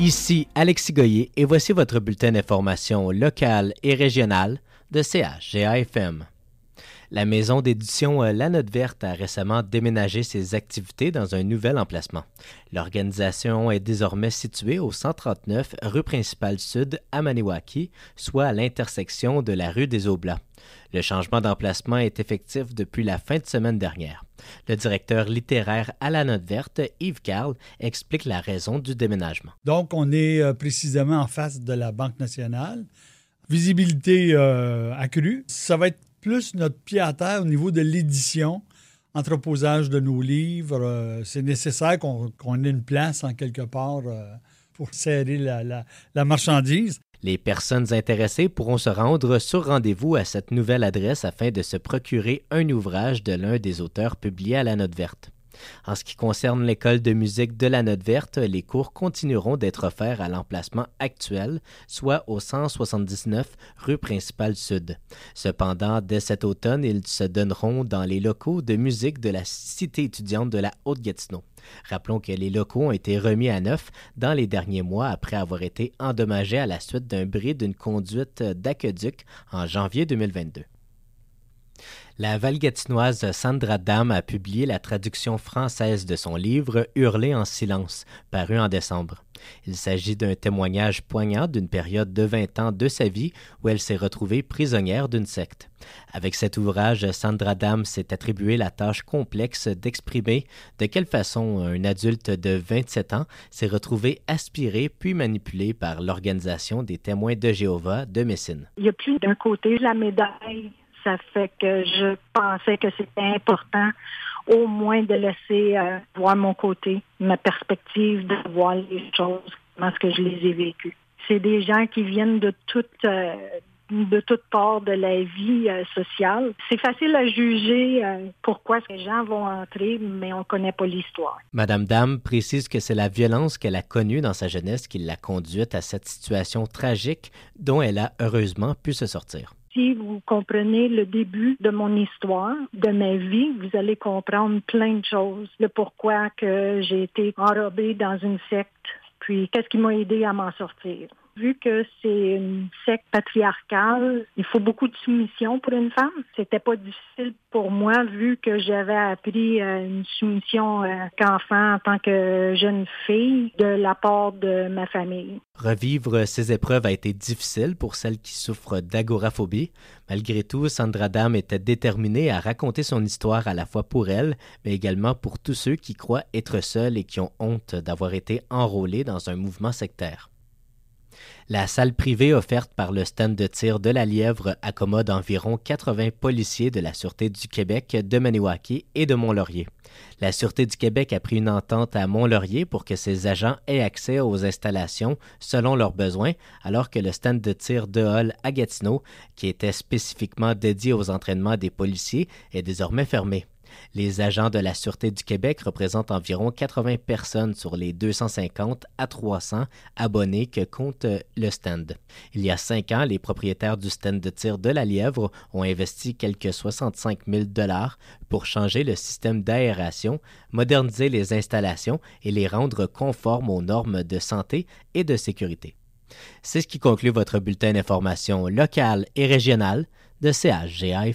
Ici Alexis Goyer et voici votre bulletin d'information locale et régionale de CHGA-FM. La maison d'édition La Note Verte a récemment déménagé ses activités dans un nouvel emplacement. L'organisation est désormais située au 139 rue principale sud à Maniwaki, soit à l'intersection de la rue des Oblats. Le changement d'emplacement est effectif depuis la fin de semaine dernière. Le directeur littéraire à La Note Verte, Yves Carle, explique la raison du déménagement. Donc, on est précisément en face de la Banque nationale. Visibilité accrue. Ça va être plus notre pied à terre au niveau de l'édition, entreposage de nos livres. C'est nécessaire qu'on ait une place en quelque part pour serrer la marchandise. Les personnes intéressées pourront se rendre sur rendez-vous à cette nouvelle adresse afin de se procurer un ouvrage de l'un des auteurs publiés à La Note Verte. En ce qui concerne l'école de musique de La Note Verte, les cours continueront d'être offerts à l'emplacement actuel, soit au 179 rue principale sud. Cependant, dès cet automne, ils se donneront dans les locaux de musique de la Cité étudiante de la Haute-Gatineau. Rappelons que les locaux ont été remis à neuf dans les derniers mois après avoir été endommagés à la suite d'un bris d'une conduite d'aqueduc en janvier 2022. La Valgatinoise Sandra Dam a publié la traduction française de son livre « Hurler en silence », paru en décembre. Il s'agit d'un témoignage poignant d'une période de 20 ans de sa vie où elle s'est retrouvée prisonnière d'une secte. Avec cet ouvrage, Sandra Dam s'est attribué la tâche complexe d'exprimer de quelle façon un adulte de 27 ans s'est retrouvé aspiré puis manipulé par l'Organisation des témoins de Jéhovah de Messine. Il y a plus d'un côté la médaille. Ça fait que je pensais que c'était important au moins de laisser voir mon côté, ma perspective, de voir les choses, comment est-ce que je les ai vécues. C'est des gens qui viennent de toutes parts de la vie sociale. C'est facile à juger pourquoi ces gens vont entrer, mais on ne connaît pas l'histoire. Madame Dam précise que c'est la violence qu'elle a connue dans sa jeunesse qui l'a conduite à cette situation tragique dont elle a heureusement pu se sortir. Si vous comprenez le début de mon histoire, de ma vie, vous allez comprendre plein de choses. Le pourquoi que j'ai été enrobée dans une secte, puis qu'est-ce qui m'a aidé à m'en sortir. Vu que c'est une secte patriarcale, il faut beaucoup de soumission pour une femme. C'était pas difficile pour moi vu que j'avais appris une soumission qu'enfant en tant que jeune fille de la part de ma famille. Revivre ces épreuves a été difficile pour celles qui souffrent d'agoraphobie. Malgré tout, Sandra Dam était déterminée à raconter son histoire à la fois pour elle, mais également pour tous ceux qui croient être seuls et qui ont honte d'avoir été enrôlés dans un mouvement sectaire. La salle privée offerte par le stand de tir de la Lièvre accommode environ 80 policiers de la Sûreté du Québec, de Maniwaki et de Mont-Laurier. La Sûreté du Québec a pris une entente à Mont-Laurier pour que ses agents aient accès aux installations selon leurs besoins, alors que le stand de tir de Hall à Gatineau, qui était spécifiquement dédié aux entraînements des policiers, est désormais fermé. Les agents de la Sûreté du Québec représentent environ 80 personnes sur les 250 à 300 abonnés que compte le stand. Il y a 5 ans, les propriétaires du stand de tir de la Lièvre ont investi quelques 65 000 $ pour changer le système d'aération, moderniser les installations et les rendre conformes aux normes de santé et de sécurité. C'est ce qui conclut votre bulletin d'information locale et régionale de CHGA.